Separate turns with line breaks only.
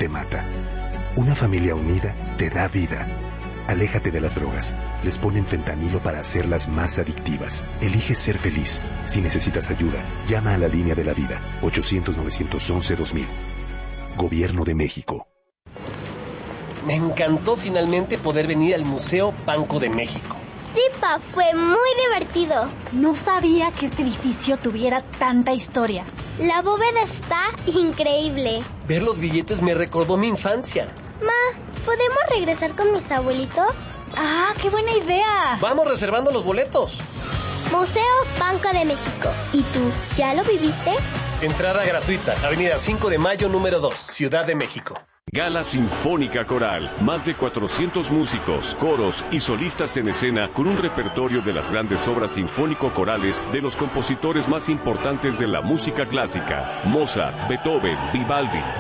te mata. Una familia unida te da vida. Aléjate de las drogas. Les ponen fentanilo para hacerlas más adictivas. Elige ser feliz. Si necesitas ayuda, llama a la línea de la vida. 800-911-2000. Gobierno de México.
Me encantó finalmente poder venir al Museo Banco de México.
Sí, Pa, fue muy divertido.
No sabía que este edificio tuviera tanta historia.
La bóveda está increíble.
Ver los billetes me recordó mi infancia.
Ma, ¿podemos regresar con mis abuelitos?
¡Ah, qué buena idea!
Vamos reservando los boletos.
Museo Banco de México. ¿Y tú, ya lo viviste?
Entrada gratuita, Avenida 5 de Mayo, número 2, Ciudad de México.
Gala Sinfónica Coral. Más de 400 músicos, coros y solistas en escena con un repertorio de las grandes obras sinfónico-corales de los compositores más importantes de la música clásica: Mozart, Beethoven, Vivaldi,